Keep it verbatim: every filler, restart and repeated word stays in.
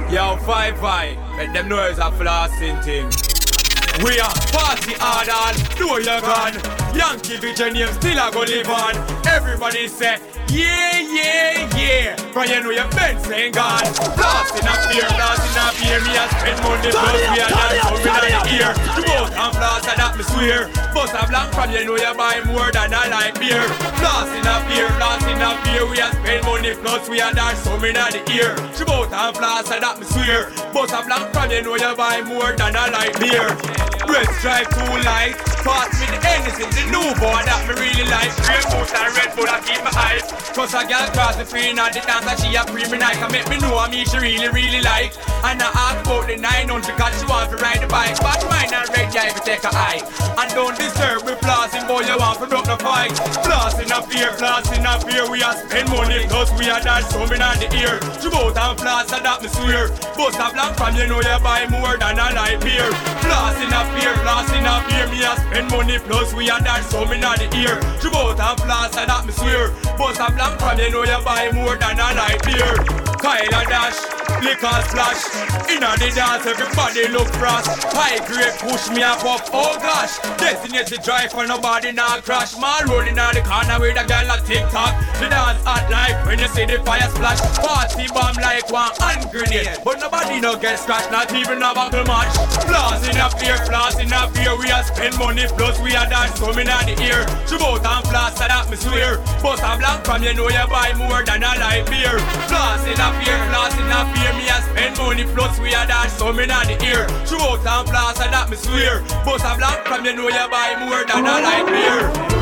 Yo, five five, make them know it's a flossing thing. We are party hard on, know you're gone. Yankee Virginia still a go live on. Everybody say, yeah, yeah, yeah. Cause you know your Ben saying gone. Flossing up here, flossing up here. Me a spend money plus we a dance coming on the ear. You both can floss and that me swear. Bust a blank from you know you buy more than I like beer. Flossing up here, flossing up here. We a spend money plus we a dance coming on the ear. You both can floss and that me swear. Bust a blank from you know you buy more than I like beer. Red stripe too light. Pass me the anything, the new boy that me really like. Red Bull and Red Bull I keep my eyes. Cause a girl cross the free now the dance and she a pre me night. Can make me know I me she really really like. And I ask about the nine hundred cause she want to ride the bike. But mine and red yeah if you take a eye. And don't disturb me flossing boy you want to broke the fight. Flossing up here, flossing up here. We a spend money cause we a dance coming on the ear. You both and floss and that me swear. Bust a blank from you know you buy more than I like beer. Flossing up here, flossing up here. Me a spend money plus we a dance coming on the ear. You both and floss and that me swear. Bust a blank from you know you buy more than I like beer. Kyle and Dash, liquor splash. Inna the dance everybody look frost. High grade push me up up, oh gosh. Designated drive for nobody not crash. Man rolling out the corner with a girl a TikTok. The dance hot like when you see the fire splash. Party bomb like one hand grenade. But nobody no get scratched, not even a buckle match. Flossing up here, flossing up here. We a spend money plus we a dance coming on the ear. She bout and floss and that me swear. Bust a blank from you know you buy more than a light beer. Flossing up here, flossing up here. Me a spend money plus we a dance coming on the ear. She bout and floss and that me swear. Bust a blank from you know you buy more than a light beer.